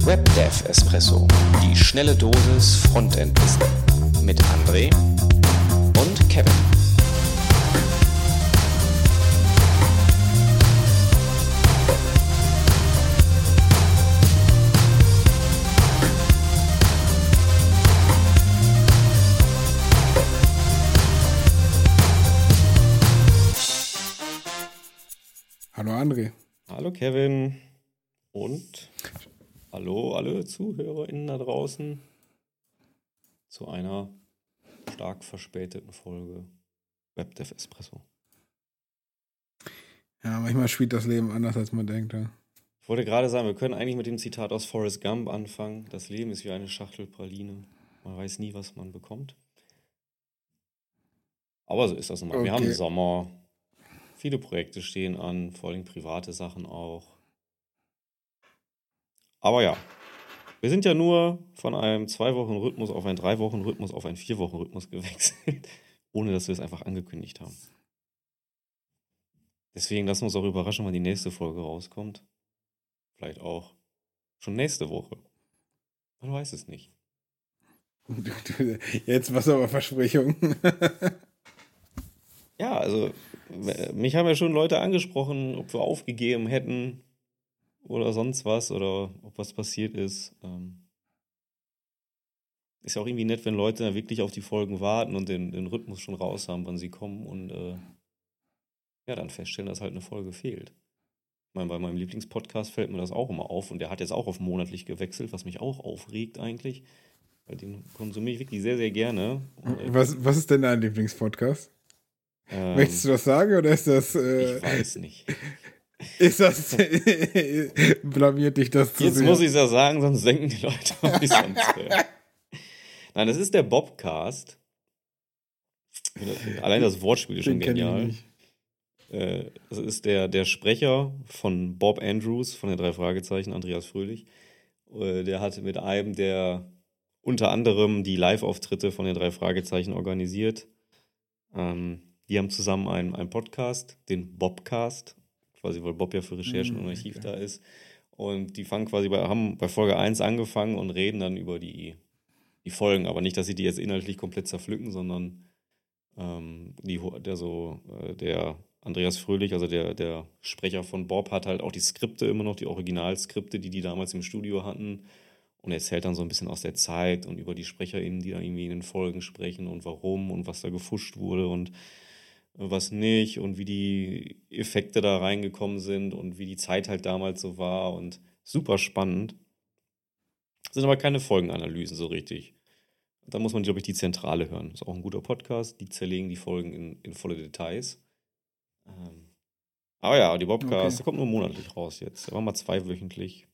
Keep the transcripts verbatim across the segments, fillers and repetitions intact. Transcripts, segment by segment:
WebDev Espresso, die schnelle Dosis Frontend-Wissen mit André und Kevin. Hallo André. Hallo Kevin und hallo alle ZuhörerInnen da draußen zu einer stark verspäteten Folge WebDev Espresso. Ja, manchmal spielt das Leben anders, als man denkt. Ja. Ich wollte gerade sagen, wir können eigentlich mit dem Zitat aus Forrest Gump anfangen. Das Leben ist wie eine Schachtel Praline. Man weiß nie, was man bekommt. Aber so ist das nochmal. Okay. Wir haben Sommer. Viele Projekte stehen an, vor allem private Sachen auch. Aber ja, wir sind ja nur von einem Zwei-Wochen-Rhythmus auf einen Drei-Wochen-Rhythmus auf einen Vier-Wochen-Rhythmus gewechselt, ohne dass wir es einfach angekündigt haben. Deswegen lassen wir uns auch überraschen, wann die nächste Folge rauskommt. Vielleicht auch schon nächste Woche. Man weiß es nicht. Jetzt was aber Versprechung. Ja, also mich haben ja schon Leute angesprochen, ob wir aufgegeben hätten oder sonst was oder ob was passiert ist. Ähm ist ja auch irgendwie nett, wenn Leute dann wirklich auf die Folgen warten und den, den Rhythmus schon raus haben, wann sie kommen und äh, ja, dann feststellen, dass halt eine Folge fehlt. Ich meine, bei meinem Lieblingspodcast fällt mir das auch immer auf und der hat jetzt auch auf monatlich gewechselt, was mich auch aufregt eigentlich, weil den konsumiere ich wirklich sehr, sehr gerne. Was, was ist denn dein Lieblingspodcast? Ähm, Möchtest du das sagen oder ist das... Äh, ich weiß nicht. Ist das... blamiert dich das zu Jetzt sehr? muss ich es ja sagen, sonst denken die Leute, ob ich sonst wäre. Nein, das ist der Bobcast. Allein das Wortspiel ist schon genial. Äh, das ist der, der Sprecher von Bob Andrews von den drei Fragezeichen, Andreas Fröhlich. Äh, der hat mit einem, der unter anderem die Live-Auftritte von den drei Fragezeichen organisiert. Ähm, Die haben zusammen einen, einen Podcast, den Bobcast, quasi weil Bob ja für Recherchen und Archiv okay. da ist. Und die fangen quasi bei, haben bei Folge eins angefangen und reden dann über die, die Folgen. Aber nicht, dass sie die jetzt inhaltlich komplett zerpflücken, sondern ähm, die, der, so, äh, der Andreas Fröhlich, also der, der Sprecher von Bob, hat halt auch die Skripte immer noch, die Originalskripte, die die damals im Studio hatten. Und erzählt dann so ein bisschen aus der Zeit und über die SprecherInnen, die dann irgendwie in den Folgen sprechen und warum und was da gefuscht wurde und was nicht und wie die Effekte da reingekommen sind und wie die Zeit halt damals so war und super spannend. Das sind aber keine Folgenanalysen so richtig. Da muss man, glaube ich, die Zentrale hören. Das ist auch ein guter Podcast. Die zerlegen die Folgen in, in volle Details. Ähm, aber ja, die Bobcast, okay. Der kommt nur monatlich raus jetzt. Der war mal zweiwöchentlich.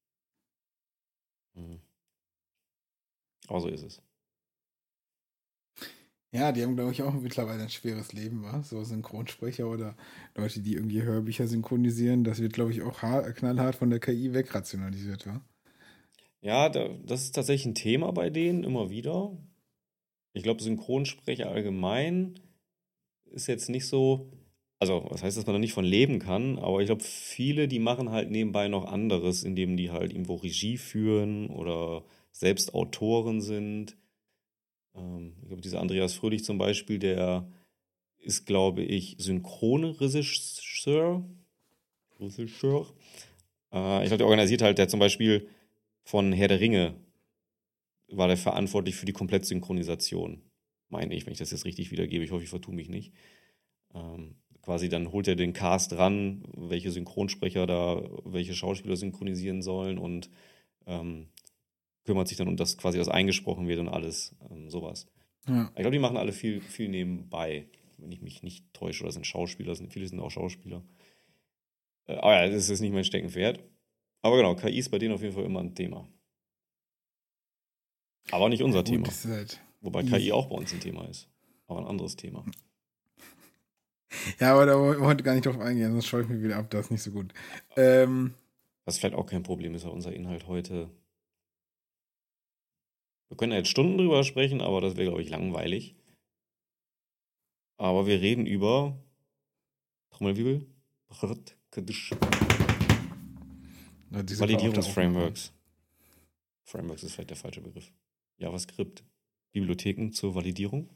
Hm. Aber so ist es. Ja, die haben, glaube ich, auch mittlerweile ein schweres Leben, wa? So Synchronsprecher oder Leute, die irgendwie Hörbücher synchronisieren. Das wird, glaube ich, auch hart, knallhart von der K I wegrationalisiert, wa? Ja, da, das ist tatsächlich ein Thema bei denen immer wieder. Ich glaube, Synchronsprecher allgemein ist jetzt nicht so, also was heißt, dass man da nicht von leben kann, aber ich glaube, viele, die machen halt nebenbei noch anderes, indem die halt irgendwo Regie führen oder selbst Autoren sind. Ich glaube, dieser Andreas Fröhlich zum Beispiel, der ist, glaube ich, Synchronregisseur. Regisseur. Äh, ich glaube, der organisiert halt, der zum Beispiel von Herr der Ringe war der verantwortlich für die Komplettsynchronisation. Meine ich, wenn ich das jetzt richtig wiedergebe. Ich hoffe, ich vertue mich nicht. Ähm, quasi dann holt er den Cast ran, welche Synchronsprecher da, welche Schauspieler synchronisieren sollen und ähm, kümmert sich dann um das quasi, dass eingesprochen wird und alles, ähm, sowas. Ja. Ich glaube, die machen alle viel, viel nebenbei, wenn ich mich nicht täusche, oder sind Schauspieler, sind, viele sind auch Schauspieler. Äh, aber ja, das ist nicht mein Steckenpferd. Aber genau, K I ist bei denen auf jeden Fall immer ein Thema. Aber nicht unser ja, gut, Thema. Halt Wobei easy. K I auch bei uns ein Thema ist. Aber ein anderes Thema. Ja, aber da wollen wir heute gar nicht drauf eingehen, sonst schaue ich mich wieder ab, das ist nicht so gut. Ähm, Was vielleicht auch kein Problem ist, weil unser Inhalt heute... Wir können ja jetzt Stunden drüber sprechen, aber das wäre, glaube ich, langweilig. Aber wir reden über Trommelwirbel. Ja, Validierungsframeworks. Frameworks ist vielleicht der falsche Begriff. JavaScript, Bibliotheken zur Validierung.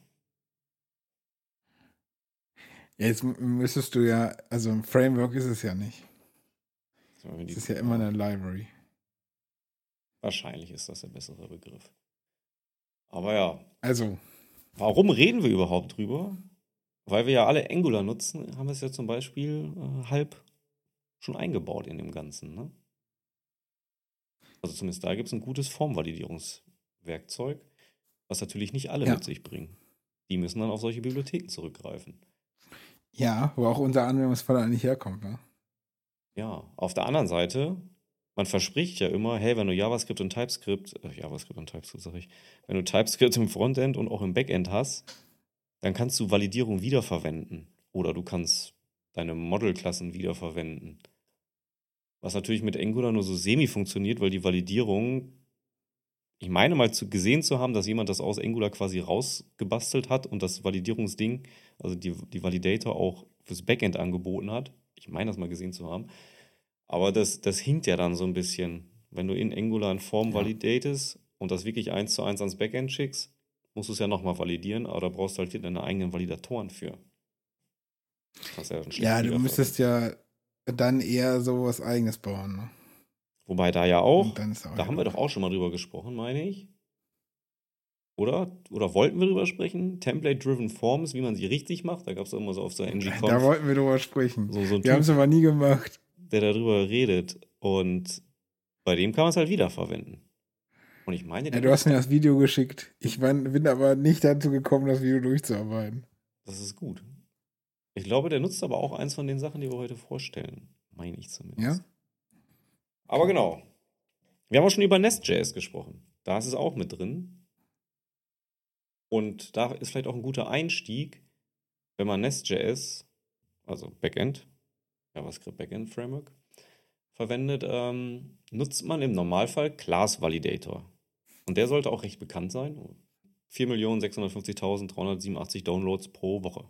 Ja, jetzt müsstest du ja, also ein Framework ist es ja nicht. Es ist ja immer eine Library. Wahrscheinlich ist das der bessere Begriff. Aber ja. Also. Warum reden wir überhaupt drüber? Weil wir ja alle Angular nutzen, haben wir es ja zum Beispiel äh, halb schon eingebaut in dem Ganzen. Ne? Also zumindest da gibt es ein gutes Formvalidierungswerkzeug, was natürlich nicht alle ja. mit sich bringen. Die müssen dann auf solche Bibliotheken zurückgreifen. Ja, wo auch unser Anwendungsfall eigentlich herkommt. Ne? Ja, auf der anderen Seite, man verspricht ja immer, hey, wenn du JavaScript und TypeScript, äh, JavaScript und TypeScript sag ich, wenn du TypeScript im Frontend und auch im Backend hast, dann kannst du Validierung wiederverwenden. Oder du kannst deine Modelklassen wiederverwenden. Was natürlich mit Angular nur so semi funktioniert, weil die Validierung, ich meine mal zu, gesehen zu haben, dass jemand das aus Angular quasi rausgebastelt hat und das Validierungsding, also die, die Validator auch fürs Backend angeboten hat. Ich meine das mal gesehen zu haben. Aber das, das hinkt ja dann so ein bisschen. Wenn du in Angular in Form ja. validatest und das wirklich eins zu eins ans Backend schickst, musst du es ja nochmal validieren, aber da brauchst du halt deine eigenen Validatoren für. Ja, ja du müsstest ja dann eher so was Eigenes bauen. Ne? Wobei da ja auch, auch da haben wir doch auch schon mal drüber gesprochen, meine ich. Oder? Oder wollten wir drüber sprechen? Template-Driven Forms, wie man sie richtig macht. Da gab es immer so auf so N G-Conf. Da wollten wir drüber sprechen. So, so ein wir haben es aber nie gemacht. Der darüber redet. Und bei dem kann man es halt wiederverwenden. Und ich meine, ja, du hast mir das Video geschickt. Ich mein, bin aber nicht dazu gekommen, das Video durchzuarbeiten. Das ist gut. Ich glaube, der nutzt aber auch eins von den Sachen, die wir heute vorstellen. Meine ich zumindest. Ja? Aber genau. Wir haben auch schon über Nest.js gesprochen. Da ist es auch mit drin. Und da ist vielleicht auch ein guter Einstieg, wenn man Nest.js, also Backend, JavaScript Backend Framework, verwendet, ähm, nutzt man im Normalfall Class Validator. Und der sollte auch recht bekannt sein. vier Millionen sechshundertfünfzigtausenddreihundertsiebenundachtzig Downloads pro Woche.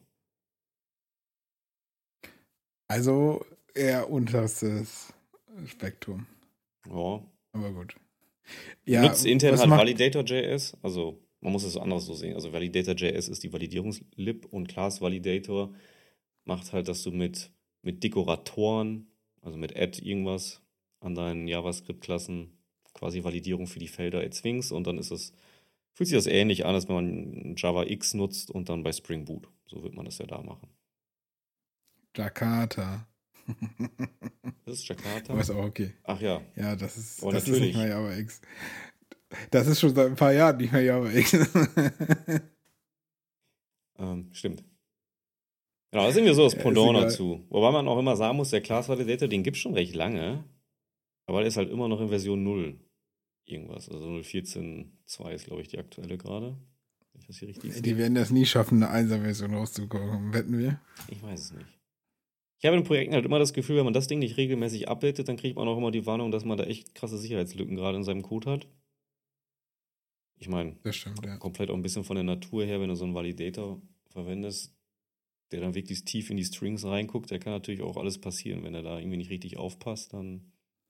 Also eher unterstes Spektrum. Ja. Aber gut. Ja, nutzt intern halt Validator.js, also man muss es anders so sehen. Also Validator.js ist die Validierungslib und Class Validator macht halt, dass du mit, mit Dekoratoren, also mit Add irgendwas an deinen JavaScript-Klassen quasi Validierung für die Felder erzwingst und dann ist es, fühlt sich das ähnlich an, als wenn man Java X nutzt und dann bei Spring Boot. So wird man das ja da machen. Jakarta. Das ist Jakarta? Aber ist auch okay. Ach ja. Ja, das ist, oh, das natürlich. ist nicht mehr Java X. Das ist schon seit ein paar Jahren nicht mehr Java X. ähm, stimmt. Genau, da sind wir so das Pendant dazu. Wobei man auch immer sagen muss, der Class Validator, den gibt es schon recht lange. Aber der ist halt immer noch in Version null irgendwas. Also null Punkt vierzehn Punkt zwei ist, glaube ich, die aktuelle gerade. Wenn ich das hier richtig sehe. Die werden das nie schaffen, eine Einser-Version rauszukommen, wetten wir? Ich weiß es nicht. Ich habe in Projekten halt immer das Gefühl, wenn man das Ding nicht regelmäßig updatet, dann kriegt man auch immer die Warnung, dass man da echt krasse Sicherheitslücken gerade in seinem Code hat. Ich meine, das stimmt, ja. Komplett auch ein bisschen von der Natur her, wenn du so einen Validator verwendest, der dann wirklich tief in die Strings reinguckt, der kann natürlich auch alles passieren. Wenn er da irgendwie nicht richtig aufpasst, dann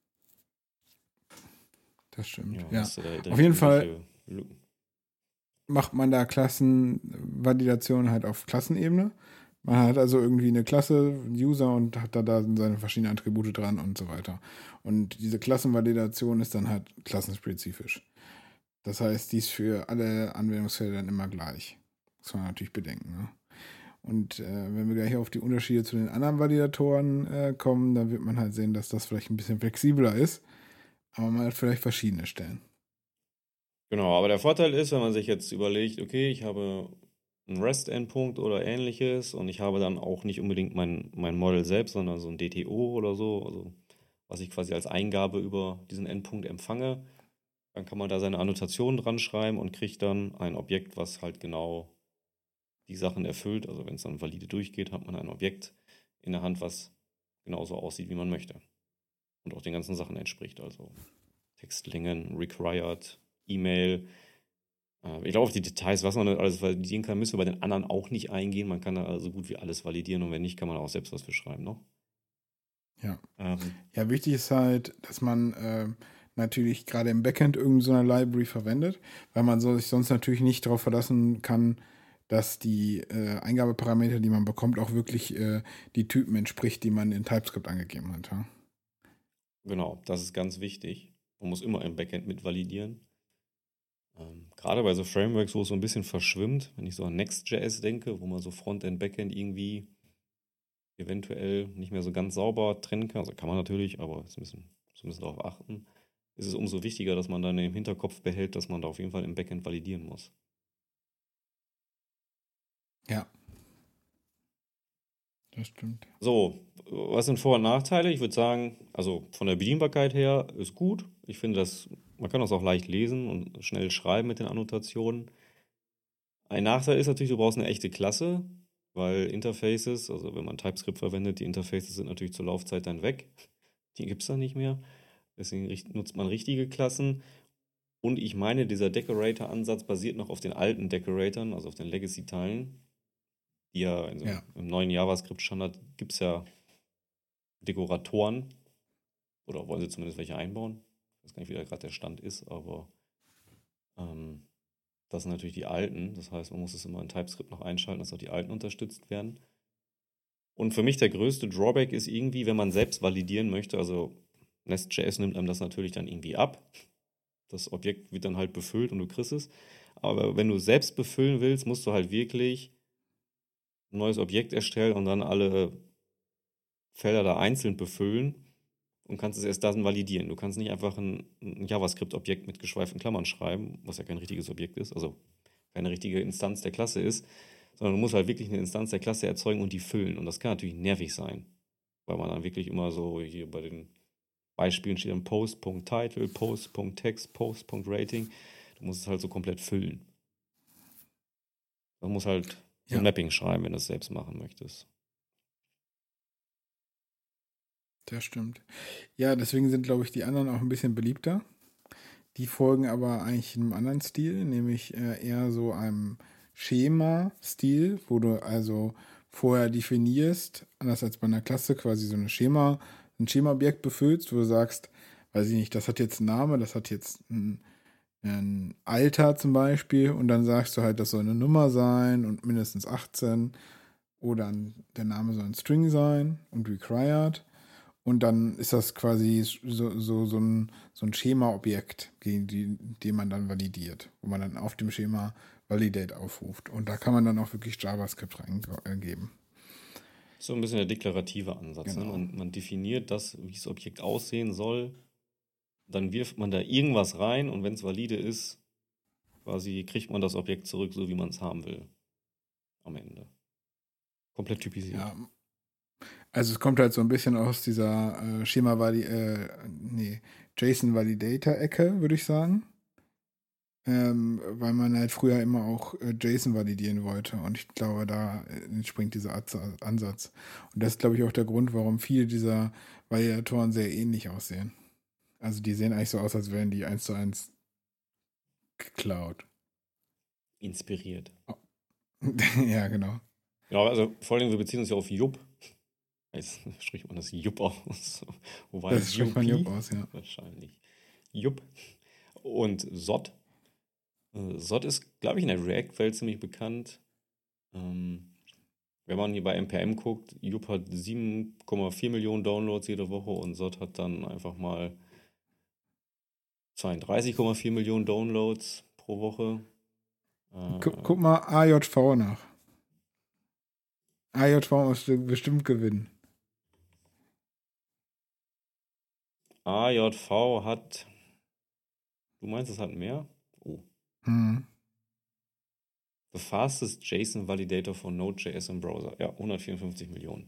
das stimmt, ja. ja. Da, da auf jeden Fall Lücken. Macht man da Klassenvalidation halt auf Klassenebene. Man hat also irgendwie eine Klasse, User und hat da, da seine verschiedenen Attribute dran und so weiter. Und diese Klassenvalidation ist dann halt klassenspezifisch. Das heißt, die ist für alle Anwendungsfälle dann immer gleich. Das muss man natürlich bedenken. Ne? Und äh, wenn wir gleich auf die Unterschiede zu den anderen Validatoren äh, kommen, dann wird man halt sehen, dass das vielleicht ein bisschen flexibler ist. Aber man hat vielleicht verschiedene Stellen. Genau, aber der Vorteil ist, wenn man sich jetzt überlegt, okay, ich habe einen REST-Endpunkt oder ähnliches und ich habe dann auch nicht unbedingt mein, mein Model selbst, sondern so ein D T O oder so, also was ich quasi als Eingabe über diesen Endpunkt empfange, dann kann man da seine Annotationen dran schreiben und kriegt dann ein Objekt, was halt genau die Sachen erfüllt. Also wenn es dann valide durchgeht, hat man ein Objekt in der Hand, was genauso aussieht, wie man möchte. Und auch den ganzen Sachen entspricht. Also Textlängen, required, E-Mail. Ich glaube, auf die Details, was man alles validieren kann, müssen wir bei den anderen auch nicht eingehen. Man kann da also gut wie alles validieren und wenn nicht, kann man auch selbst was für schreiben noch. Ja. Ähm, ja, wichtig ist halt, dass man äh, natürlich gerade im Backend irgendeine so Library verwendet, weil man so sich sonst natürlich nicht darauf verlassen kann, dass die äh, Eingabeparameter, die man bekommt, auch wirklich äh, die Typen entspricht, die man in TypeScript angegeben hat. Ja? Genau, das ist ganz wichtig. Man muss immer im Backend mit validieren. Ähm, gerade bei so Frameworks, wo es so ein bisschen verschwimmt, wenn ich so an Next.js denke, wo man so Frontend, Backend irgendwie eventuell nicht mehr so ganz sauber trennen kann, also kann man natürlich, aber es müssen zumindest darauf achten, ist es umso wichtiger, dass man dann im Hinterkopf behält, dass man da auf jeden Fall im Backend validieren muss. Ja. Das stimmt. So, was sind Vor- und Nachteile? Ich würde sagen, also von der Bedienbarkeit her ist gut. Ich finde, dass man kann das auch leicht lesen und schnell schreiben mit den Annotationen. Ein Nachteil ist natürlich, du brauchst eine echte Klasse, weil Interfaces, also wenn man TypeScript verwendet, die Interfaces sind natürlich zur Laufzeit dann weg. Die gibt es dann nicht mehr. Deswegen nutzt man richtige Klassen. Und ich meine, dieser Decorator-Ansatz basiert noch auf den alten Decoratoren, also auf den Legacy-Teilen. Die ja, also Ja. im neuen JavaScript-Standard gibt es ja Dekoratoren. Oder wollen sie zumindest welche einbauen? Ich weiß gar nicht, wie da gerade der Stand ist, aber ähm, das sind natürlich die alten. Das heißt, man muss es immer in TypeScript noch einschalten, dass auch die alten unterstützt werden. Und für mich der größte Drawback ist irgendwie, wenn man selbst validieren möchte, also Nest.js nimmt einem das natürlich dann irgendwie ab. Das Objekt wird dann halt befüllt und du kriegst es. Aber wenn du selbst befüllen willst, musst du halt wirklich ein neues Objekt erstellen und dann alle Felder da einzeln befüllen und kannst es erst dann validieren. Du kannst nicht einfach ein, ein JavaScript-Objekt mit geschweiften Klammern schreiben, was ja kein richtiges Objekt ist, also keine richtige Instanz der Klasse ist, sondern du musst halt wirklich eine Instanz der Klasse erzeugen und die füllen. Und das kann natürlich nervig sein, weil man dann wirklich immer so hier bei den Beispielen steht dann Post.Title, Post.Text, Post.Rating. Du musst es halt so komplett füllen. Du musst halt so ein Ja. Mapping schreiben, wenn du es selbst machen möchtest. Das stimmt. Ja, deswegen sind, glaube ich, die anderen auch ein bisschen beliebter. Die folgen aber eigentlich einem anderen Stil, nämlich äh, eher so einem Schema-Stil, wo du also vorher definierst, anders als bei einer Klasse, quasi so eine Schema, ein Schema-Objekt befüllst, wo du sagst, weiß ich nicht, das hat jetzt einen Namen, das hat jetzt ein, ein Alter zum Beispiel und dann sagst du halt, das soll eine Nummer sein und mindestens achtzehn oder ein, der Name soll ein String sein und required. Und dann ist das quasi so, so, so ein, so ein Schema-Objekt, gegen die, den man dann validiert, wo man dann auf dem Schema Validate aufruft. Und da kann man dann auch wirklich JavaScript reingeben. So ein bisschen der deklarative Ansatz. Genau. Ne? Man, man definiert das, wie das Objekt aussehen soll. Dann wirft man da irgendwas rein und wenn es valide ist, quasi kriegt man das Objekt zurück, so wie man es haben will. Am Ende. Komplett typisiert. Ja. Also es kommt halt so ein bisschen aus dieser äh, Schema Vali äh, nee, JSON Validator-Ecke, würde ich sagen. Ähm, weil man halt früher immer auch äh, JSON validieren wollte. Und ich glaube, da entspringt dieser Ansatz. Und das ist, glaube ich, auch der Grund, warum viele dieser Validatoren sehr ähnlich aussehen. Also die sehen eigentlich so aus, als wären die eins zu eins geklaut. Inspiriert. Oh. Ja, genau. Ja, also vor allem, wir beziehen uns ja auf Jupp. Jetzt spricht man das Jupp aus. Wobei Das spricht man Jupp aus, ja. Wahrscheinlich. Jupp. Und Sod. Sod ist, glaube ich, in der React-Welt ziemlich bekannt. Ähm, wenn man hier bei N P M guckt, Jupp hat sieben Komma vier Millionen Downloads jede Woche und Sod hat dann einfach mal zweiunddreißig Komma vier Millionen Downloads pro Woche. Äh, guck, guck mal A J V nach. A J V muss bestimmt gewinnen. A J V hat. Du meinst, es hat mehr? Oh. Hm. The fastest JSON Validator for Node.js im Browser. Ja, hundertvierundfünfzig Millionen.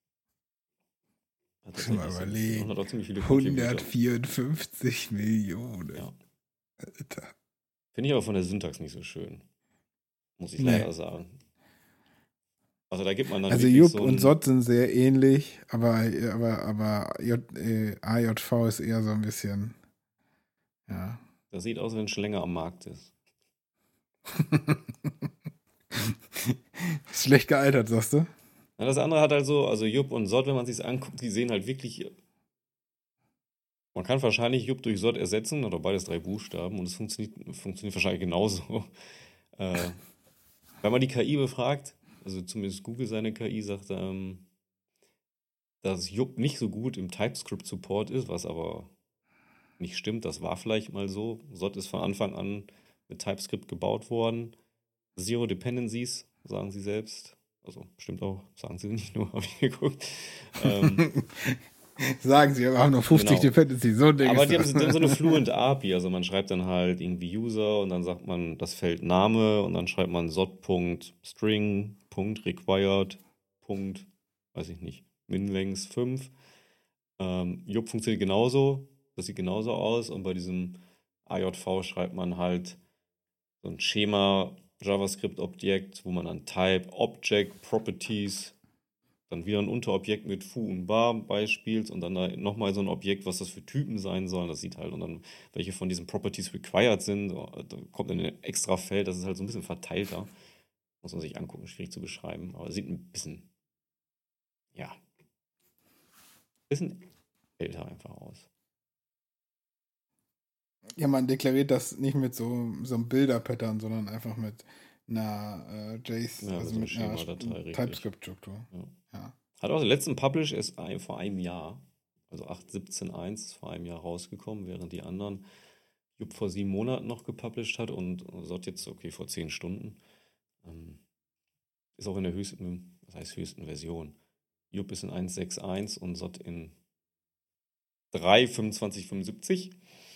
Hat mal überlegen. Und hat auch ziemlich viele hundertvierundfünfzig Millionen. Ja. Alter. Finde ich aber von der Syntax nicht so schön. Muss ich Nee. leider sagen. Also da gibt man dann Also wirklich Jupp so und Sod sind sehr ähnlich, aber, aber, aber J, äh, A J V ist eher so ein bisschen, ja. Das sieht aus, wenn es schon länger am Markt ist. Schlecht gealtert, sagst du? Ja, das andere hat halt so, also Jupp und Sod, wenn man sich anguckt, die sehen halt wirklich Man kann wahrscheinlich Jupp durch Sod ersetzen, oder beides drei Buchstaben, und es funktioniert, funktioniert wahrscheinlich genauso. äh, wenn man die K I befragt, also zumindest Google seine K I sagt, ähm, dass Jupp nicht so gut im TypeScript-Support ist, was aber nicht stimmt. Das war vielleicht mal so. Sod ist von Anfang an mit TypeScript gebaut worden. Zero Dependencies, sagen sie selbst. Also stimmt auch, sagen sie nicht nur, habe ich geguckt. ähm, Sagen sie, wir haben noch fünfzig Genau. Dependencies. So ein Ding Aber ist die haben, das. die haben so eine Fluent A P I, also man schreibt dann halt irgendwie User und dann sagt man das Feld Name und dann schreibt man sod.string, Punkt, required, Punkt, weiß ich nicht, minlength fünf. Ähm, Jupp funktioniert genauso, das sieht genauso aus, und bei diesem A J V schreibt man halt so ein Schema JavaScript-Objekt, wo man dann Type, Object, Properties, dann wieder ein Unterobjekt mit Foo und Bar beispielt und dann da nochmal so ein Objekt, was das für Typen sein sollen. Das sieht halt, und dann welche von diesen Properties required sind. Da kommt dann ein extra Feld, das ist halt so ein bisschen verteilter. Muss man sich angucken, schwierig zu beschreiben. Aber sieht ein bisschen, ja, ein bisschen älter einfach aus. Ja, man deklariert das nicht mit so, so einem Bilder-Pattern, sondern einfach mit einer äh, JSON, Ja, also so mit einer Schema-Datei, richtig. TypeScript-Struktur. Ja. Ja. Hat auch den letzten Publish erst ein, vor einem Jahr, also acht Punkt siebzehn Punkt eins ist vor einem Jahr rausgekommen, während die anderen Jupp vor sieben Monaten noch gepublished hat und Sod jetzt, okay, vor zehn Stunden. Ähm, ist auch in der höchsten, was heißt höchsten Version. Jupp ist in eins Punkt sechs Punkt eins und Sod in drei Punkt fünfundzwanzig Punkt fünfundsiebzig.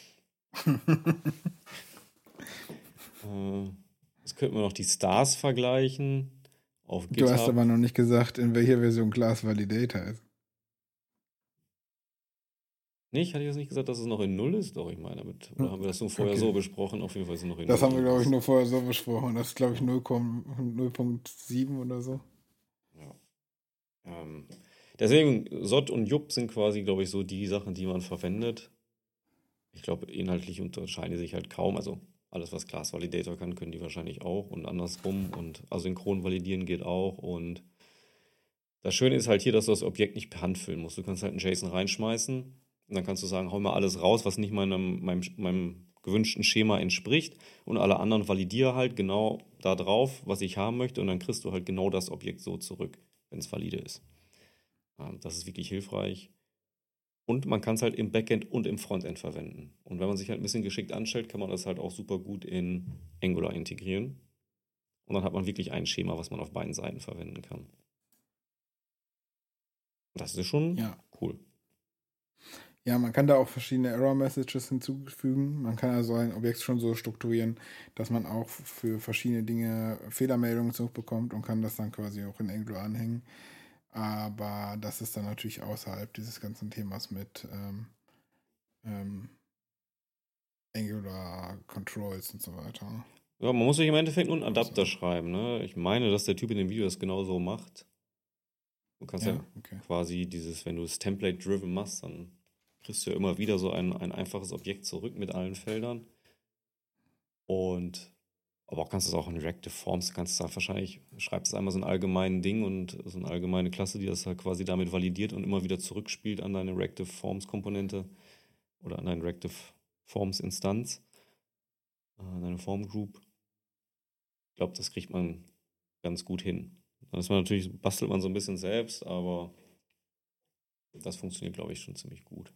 äh, jetzt könnten wir noch die Stars vergleichen. Auf GitHub. Du hast aber noch nicht gesagt, in welcher Version Class Validator ist. Nicht? Hatte ich das nicht gesagt, dass es noch in null ist? Doch, ich meine damit. Oder haben wir das nur vorher Okay. so besprochen? Auf jeden Fall ist es noch in Das null. haben wir, glaube ich, nur vorher so besprochen. Das ist, glaube ich, null Punkt sieben oder so. Ja. Ähm, deswegen, Sod und Jupp sind quasi, glaube ich, so die Sachen, die man verwendet. Ich glaube, inhaltlich unterscheiden die sich halt kaum. Also alles, was Class Validator kann, können die wahrscheinlich auch und andersrum. Und asynchron validieren geht auch. Und das Schöne ist halt hier, dass du das Objekt nicht per Hand füllen musst. Du kannst halt einen JSON reinschmeißen und dann kannst du sagen, hau mal alles raus, was nicht meinem, meinem, meinem gewünschten Schema entspricht, und alle anderen validiere halt genau da drauf, was ich haben möchte, und dann kriegst du halt genau das Objekt so zurück, wenn es valide ist. Das ist wirklich hilfreich. Und man kann es halt im Backend und im Frontend verwenden. Und wenn man sich halt ein bisschen geschickt anstellt, kann man das halt auch super gut in Angular integrieren. Und dann hat man wirklich ein Schema, was man auf beiden Seiten verwenden kann. Das ist schon Ja. cool. Ja, man kann da auch verschiedene Error-Messages hinzufügen. Man kann also ein Objekt schon so strukturieren, dass man auch für verschiedene Dinge Fehlermeldungen zurückbekommt und kann das dann quasi auch in Angular anhängen. Aber das ist dann natürlich außerhalb dieses ganzen Themas mit ähm, ähm, Angular Controls und so weiter. Ja, man muss sich im Endeffekt nur einen Adapter schreiben. Ne? Ich meine, dass der Typ in dem Video das genauso macht. Du kannst ja, Ja, okay. quasi dieses, wenn du es Template-driven machst, dann kriegst du ja immer wieder so ein, ein einfaches Objekt zurück mit allen Feldern. Und aber auch kannst du es auch in Reactive Forms, kannst du da wahrscheinlich, schreibst du einmal so ein allgemeines Ding und so eine allgemeine Klasse, die das halt quasi damit validiert und immer wieder zurückspielt an deine Reactive Forms Komponente oder an deine Reactive Forms Instanz, an deine Form Group. Ich glaube, das kriegt man ganz gut hin. Dann ist man natürlich, bastelt man so ein bisschen selbst, aber das funktioniert, glaube ich, schon ziemlich gut.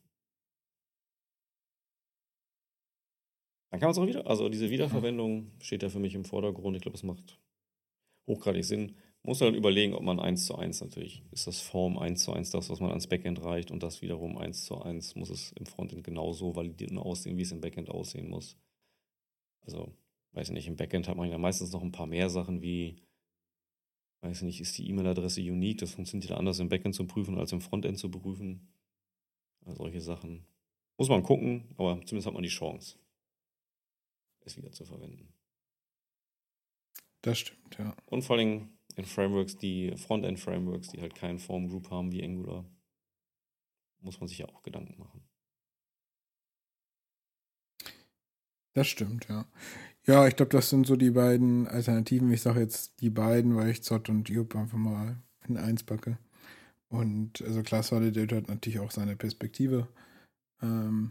Dann kann man es auch wieder, also diese Wiederverwendung steht ja für mich im Vordergrund. Ich glaube, es macht hochgradig Sinn. Man muss halt überlegen, ob man eins zu eins natürlich, ist das Form eins zu eins das, was man ans Backend reicht, und das wiederum eins zu eins muss es im Frontend genauso validiert und aussehen, wie es im Backend aussehen muss. Also, weiß ich nicht, im Backend hat man ja meistens noch ein paar mehr Sachen wie, weiß ich nicht, ist die E-Mail-Adresse unique, das funktioniert ja anders im Backend zu prüfen als im Frontend zu prüfen. Also solche Sachen muss man gucken, aber zumindest hat man die Chance, es wieder zu verwenden. Das stimmt, ja. Und vor allem in Frameworks, die Frontend-Frameworks, die halt keinen Form Group haben wie Angular, muss man sich ja auch Gedanken machen. Das stimmt, ja. Ja, ich glaube, das sind so die beiden Alternativen. Ich sage jetzt die beiden, weil ich Sod und Jupp einfach mal in eins packe. Und also Class Validator hat natürlich auch seine Perspektive. Ähm,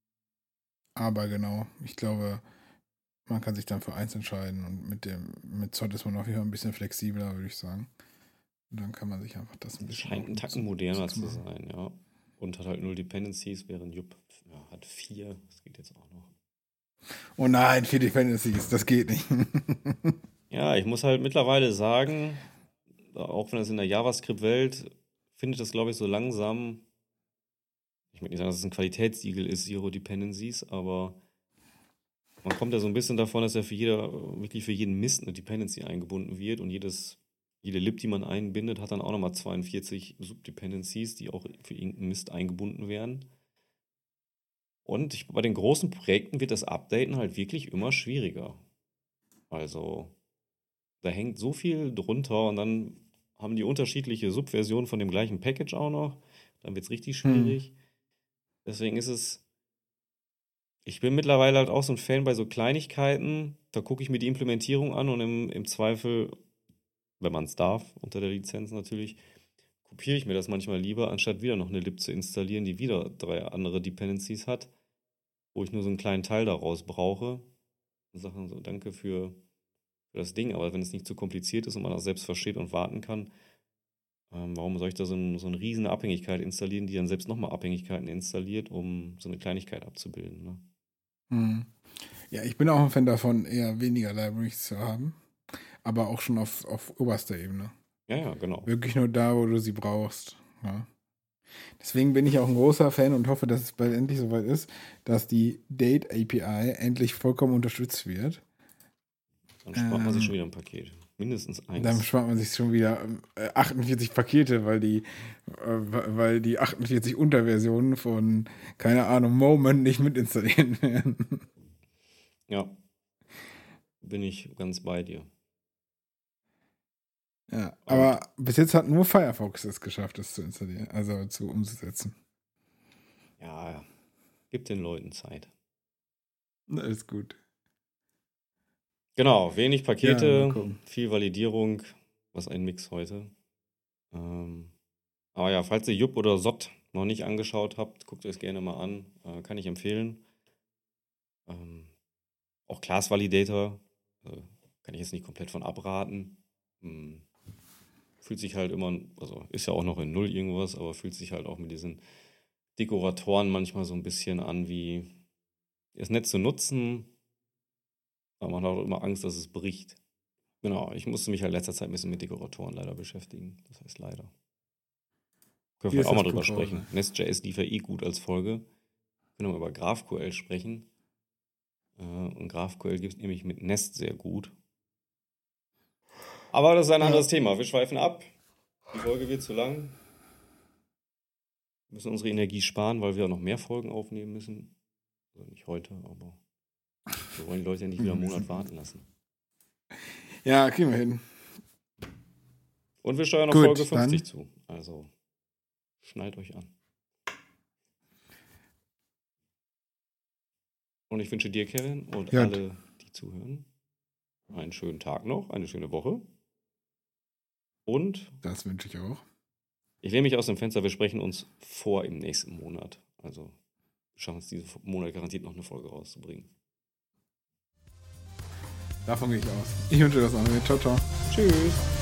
aber genau, ich glaube, man kann sich dann für eins entscheiden und mit dem mit Zott ist man auf jeden Fall ein bisschen flexibler, würde ich sagen. Und dann kann man sich einfach das ein bisschen. Scheint ein Tacken moderner zu sein, ja. Und hat halt null Dependencies, während Jupp ja, hat vier. Das geht jetzt auch noch. Oh nein, vier Dependencies, das geht nicht. Ja, ich muss halt mittlerweile sagen, auch wenn das in der JavaScript-Welt findet das, glaube ich, so langsam. Ich möchte nicht sagen, dass es ein Qualitätssiegel ist, Zero Dependencies, aber man kommt ja so ein bisschen davon, dass ja für jeder, wirklich für jeden Mist eine Dependency eingebunden wird und jedes, jede Lib, die man einbindet, hat dann auch nochmal zweiundvierzig Subdependencies, die auch für irgendeinen Mist eingebunden werden. Und ich, bei den großen Projekten wird das Updaten halt wirklich immer schwieriger. Also, da hängt so viel drunter und dann haben die unterschiedliche Subversionen von dem gleichen Package auch noch. Dann wird es richtig schwierig. Hm. Deswegen ist es. Ich bin mittlerweile halt auch so ein Fan bei so Kleinigkeiten. Da gucke ich mir die Implementierung an und im, im Zweifel, wenn man es darf, unter der Lizenz natürlich, kopiere ich mir das manchmal lieber, anstatt wieder noch eine Lib zu installieren, die wieder drei andere Dependencies hat, wo ich nur so einen kleinen Teil daraus brauche. Und sage so, danke für, für das Ding. Aber wenn es nicht zu kompliziert ist und man das selbst versteht und warten kann, ähm, warum soll ich da so, ein, so eine riesen Abhängigkeit installieren, die dann selbst nochmal Abhängigkeiten installiert, um so eine Kleinigkeit abzubilden, ne? Hm. Ja, ich bin auch ein Fan davon, eher weniger Libraries zu haben, aber auch schon auf, auf oberster Ebene. Ja, ja, genau. Wirklich nur da, wo du sie brauchst. Ja. Deswegen bin ich auch ein großer Fan und hoffe, dass es bald endlich soweit ist, dass die Date A P I endlich vollkommen unterstützt wird. Dann spart ähm, man sich schon wieder ein Paket. Mindestens eins. Dann spart man sich schon wieder äh, achtundvierzig Pakete, weil die, äh, weil die achtundvierzig Unterversionen von, keine Ahnung, Moment nicht mitinstalliert werden. Ja. Bin ich ganz bei dir. Ja, aber und bis jetzt hat nur Firefox es geschafft, das zu installieren, also zu umzusetzen. Ja, gibt den Leuten Zeit. Na, ist gut. Genau, wenig Pakete, ja, viel Validierung, was ein Mix heute. Ähm, aber ja, falls ihr Jupp oder Zott noch nicht angeschaut habt, guckt euch es gerne mal an, äh, kann ich empfehlen. Ähm, auch Class Validator, äh, kann ich jetzt nicht komplett von abraten. Hm. Fühlt sich halt immer, also ist ja auch noch in Null irgendwas, aber fühlt sich halt auch mit diesen Dekoratoren manchmal so ein bisschen an wie, ist nett zu nutzen, aber man hat auch immer Angst, dass es bricht. Genau, ich musste mich halt in letzter Zeit ein bisschen mit Dekoratoren leider beschäftigen. Das heißt leider. Können wir auch mal drüber sprechen. Nest.js lief ja eh gut als Folge. Können wir mal über GraphQL sprechen. Und GraphQL gibt es nämlich mit Nest sehr gut. Aber das ist ein anderes ja. Thema. Wir schweifen ab. Die Folge wird zu lang. Wir müssen unsere Energie sparen, weil wir auch noch mehr Folgen aufnehmen müssen. Also nicht heute, aber wir wollen die Leute ja nicht wieder einen Monat warten lassen. Ja, kriegen wir hin. Und wir steuern auf Gut, Folge fünfzig dann. zu. Also schnallt euch an. Und ich wünsche dir, Kevin, und ja. alle, die zuhören, einen schönen Tag noch, eine schöne Woche. Und das wünsche ich auch. Ich lehne mich aus dem Fenster, wir sprechen uns vor im nächsten Monat. Also wir schaffen es diesen Monat garantiert noch eine Folge rauszubringen. Davon gehe ich aus. Ich wünsche das auch. Ciao, ciao. Tschüss.